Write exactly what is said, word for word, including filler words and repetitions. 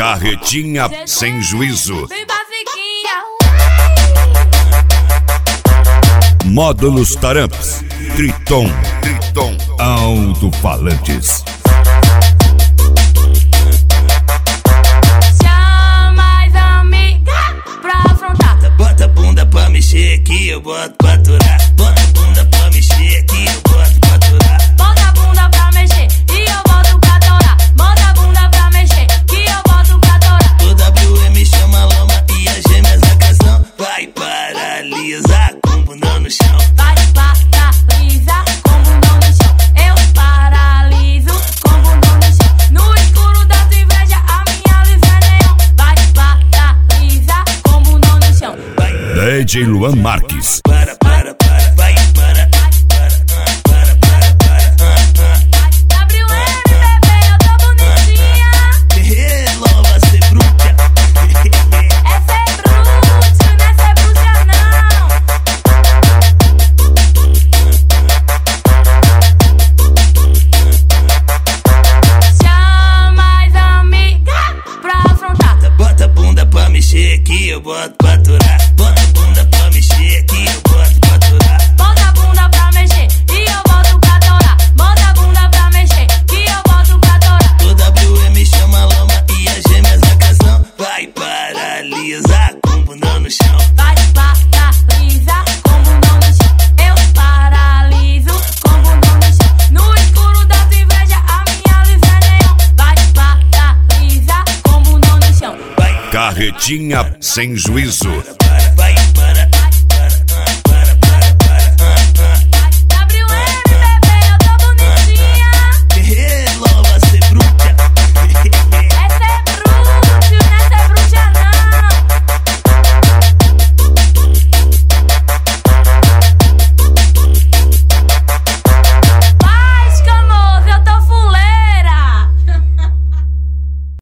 Carretinha sem juízo. Módulos Taramps, Triton, Triton, alto-falantes. Chama as amigas pra afrontar. Bota a bunda pra mexer aqui, eu boto pra aturar. Bota a bunda pra mexer aqui, eu boto pra aturar. Bota a bunda pra mexer e eu boto pra torar. Bota a bunda pra mexer que eu boto pra torar. O W M chama a lama e as gêmeas a canção. Vai paralisar com o bundão no chão. Vai paralisar com o bundão no chão. Eu paraliso com o bundão no chão. No escuro da tua inveja, a minha luz é neon. Vai paralisar com o bundão no chão. D J Luan Marques. Para, para, para, vai, para, para, para, para, para, W M, bebê, eu tô bonitinha. para. Louva ser bruta. É ser bruto, não é ser bruxa não. Chama as amigas pra afrontar. Bota a bunda pra mexer aqui, eu boto pra aturar. Bota a bunda pra mexer aqui, eu boto pra aturar. Bota a bunda pra mexer e eu boto pra torar. Bota a bunda pra mexer que eu boto pra torar. O W M chama a lama e as gêmeas a canção. Vai paralisar com o bundão no chão. Vai paralisar com o bundão no chão. Eu paraliso com o bundão no chão. No escuro da tua inveja, a minha luz é neon. Vai paralisar com o bundão no chão. Carretinha sem juízo.